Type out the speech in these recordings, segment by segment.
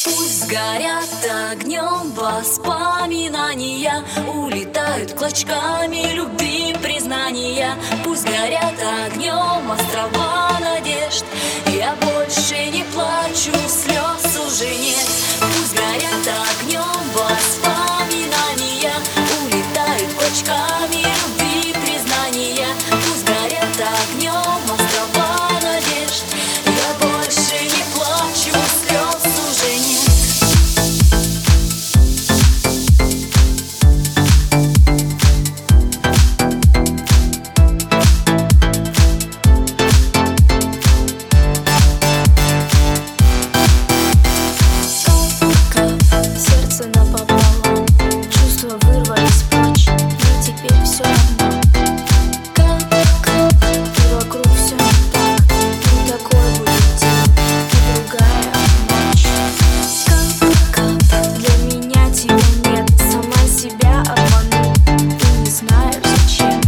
Пусть горят огнем воспоминания, улетают клочками любви признания. Пусть горят огнем острова надежд, я больше не плачу, слез уже нет. Пусть горят огнем воспоминания, улетают клочками любви признания. Пусть горят огнем острова надежд, я больше не плачу, слез уже нет. Сердце напополам, чувства вырвались прочь, мне теперь все равно. Как и вокруг все не так, не такой будет день и другая ночь. Как для меня тебя нет, сама себя обману и не знаю зачем.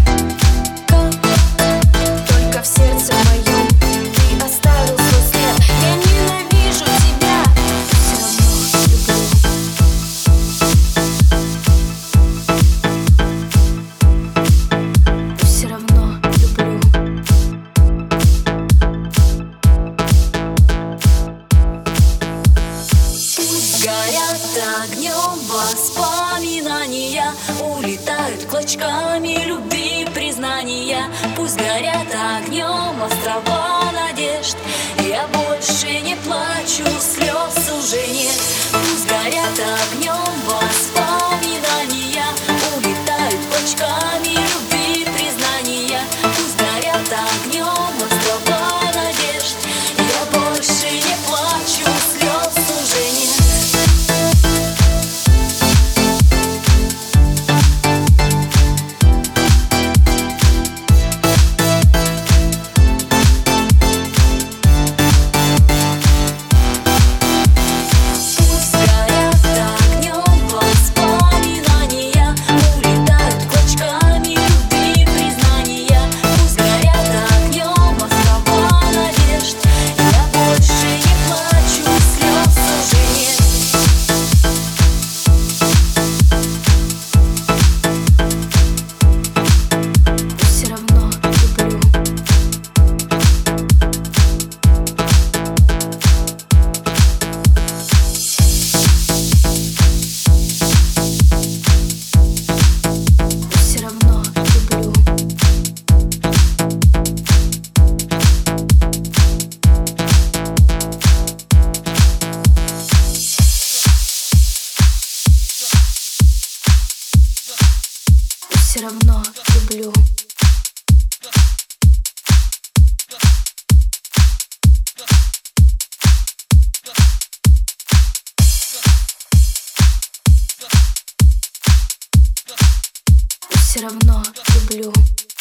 Как только в сердце моем ты оставил свой след, я ненавижу тебя, все равно люблю. Все равно люблю. Пусть горят огнем воспоминания, улетают клочками любви признания. Пусть горят огнем острова надежд, я больше не плачу, слез уже нет. Пусть горят огнем воспоминания, улетают клочками любви признания. Пусть горят огнем острова надежд, я больше не плачу, слез уже нет. Пусть горят огнем воспоминания, улетают клочками любви признания. Пусть горят огнем острова надежд, я больше не плачу, слез уже нет. Все равно люблю. Все равно люблю. Все равно люблю. Все равно люблю.